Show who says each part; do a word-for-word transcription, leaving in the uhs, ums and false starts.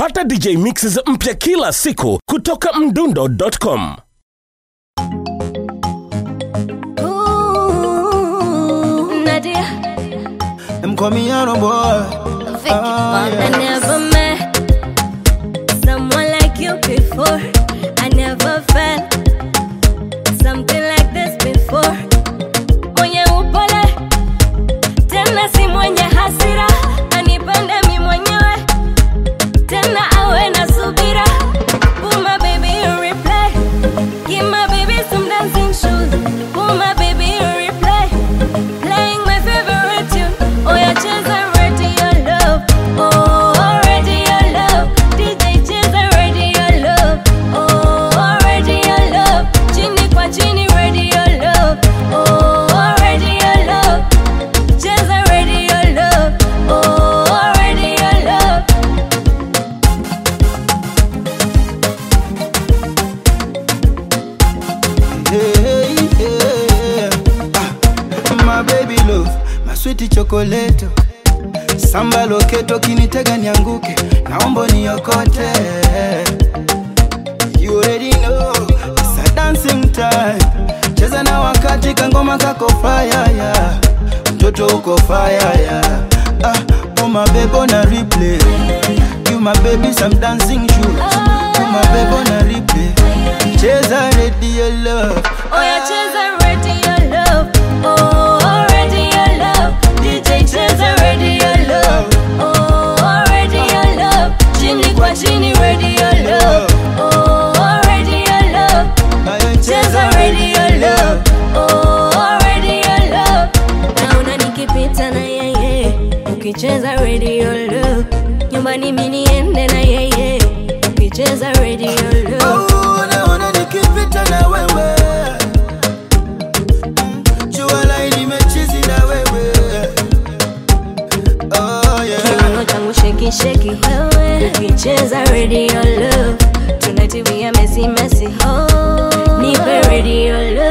Speaker 1: Pata D J mixes mpya kila siku kutoka mdundo dot com.
Speaker 2: Ooh, Nadia,
Speaker 3: I'm coming out, boy.
Speaker 2: Vicky, oh, yeah. I never met someone like you before. I never felt something like this before. Mwenye upole, tena si mwenye hasira. Anipende mi mwenyewe, tena awe na subira. Put my baby in replay. Give my baby some dancing shoes. Put my baby in replay. Playing my favorite tune. Oh yeah, cheza radio love. Oh, radio love. D J cheza radio love. Oh, radio love. Chini kwa chini radio love. Oh, radio love. Cheza radio love. Oh, radio love.
Speaker 3: Hey, hey, ah, my baby love, my sweetie chocolate. Samba loketo kinitega nianguke, naomba niokote. You already know, it's a dancing time. Cheza na wakati kangoma kako fire, yeah. Mtoto uko fire, yeah. Ah, oh my baby on a replay. You my baby some dancing shoes. You my baby on a replay. Cheza radio love.
Speaker 2: Oh yeah, cheza radio love. Oh, radio love. D J cheza radio love. Oh, radio love. Chini kwa chini radio love. Oh, radio love. Cheza radio love. Oh, radio love. Naona nikipita na yeye, ukicheza radio love. Nyumbani mimi niende na yeye, ukicheza radio love.
Speaker 3: Oh, naona nikipita na wewe. Jua laini mechizi na wewe. Oh yeah.
Speaker 2: Kiuno changu sheki sheki wewe, ukicheza radio love. Tonight we are messy messy. Oh, nipe radio love.